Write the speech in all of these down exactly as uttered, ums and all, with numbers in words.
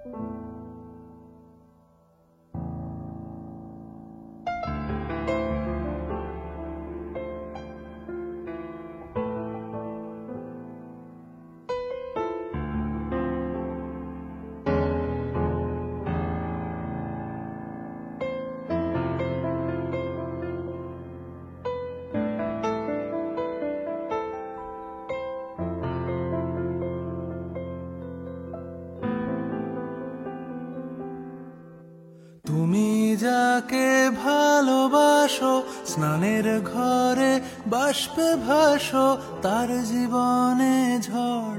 তুমি যাকে ভালোবাসো, স্নানের ঘরে বাষ্পে ভাসো, তার জীবনে ঝড়।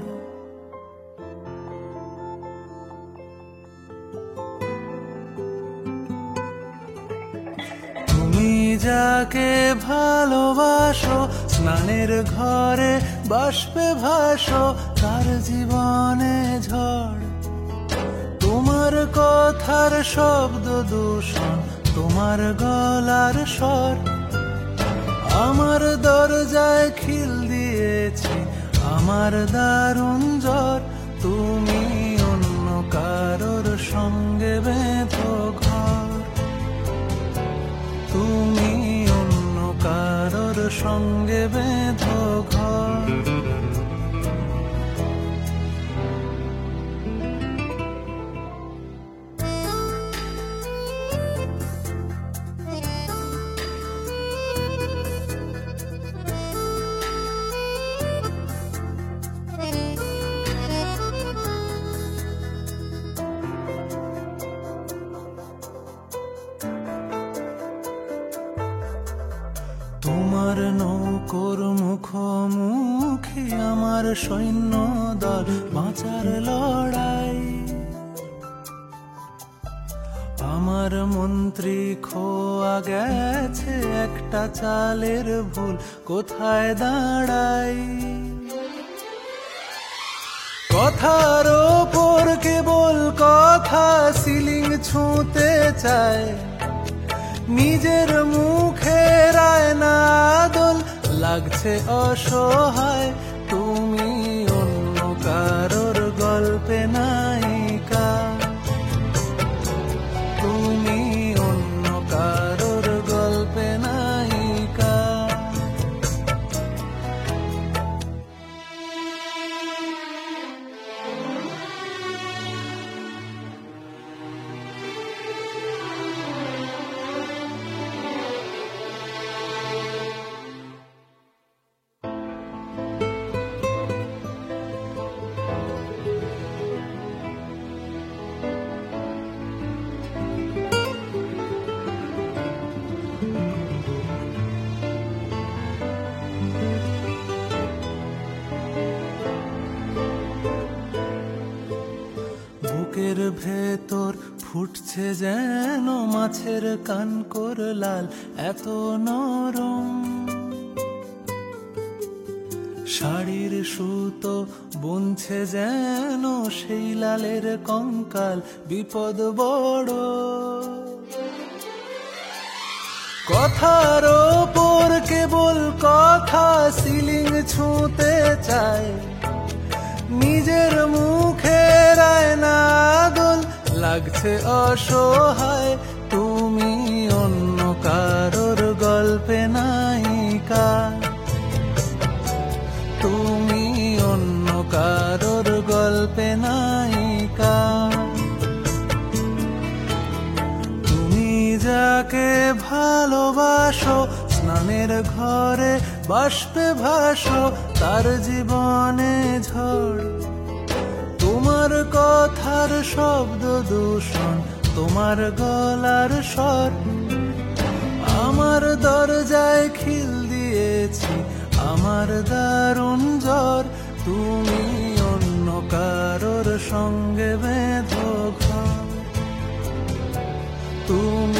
তুমি যাকে ভালোবাসো, স্নানের ঘরে বাষ্পে ভাসো, তার জীবনে ঝড়। তোমার কথার শব্দ দূষণ, তোমার গলার স্বর আমার দরজায় খিল দিয়েছে, আমার দারুণ জ্বর। তুমি অন্য কারোর সঙ্গে বেঁধো ঘর, তুমি অন্য কারোর সঙ্গে বেঁধো ঘর। তোমার নৌকোর মুখোমুখি আমার সৈন্য দল, বাঁচার লড়াই। আমার মন্ত্রী খোয়া গেছে, একটা চালের ভুল কোথায় দাঁড়াই। কথার ওপর কেবল কথা, সিলিং ছুঁতে চায়, নিজের মুখের আয়না দোল লাগছে অসহায়। তুমি অন্য কারোর গল্পে নায়িকা, তুমি অন্য কারোর গল্পে নায়িকা। বুকের ভেতর ফুটছে যেন মাছের কানকোর লাল, এত নরম। শাড়ির সুতো বুনছে যেন সেই লালের কঙ্কাল, বিপদ বড়। কথার ওপর কেবল কথা, সিলিং ছুঁতে চায়, নিজের মুখের আয়না দোল লাগছে অসহায়। তুমি অন্য কারোর গল্পে নায়িকা, তুমি অন্য কারোর গল্পে নায়িকা। তুমি যাকে ভালোবাসো, স্নানের ঘরে বাষ্পে ভাসো, তার জীবনে ঝড়। তোমার কথার শব্দ দূষণ, তোমার গলার স্বর আমার দরজায় খিল দিয়েছি, আমার দারুণ জ্বর। তুমি অন্য কারোর সঙ্গে বেঁধো ঘর, তুমি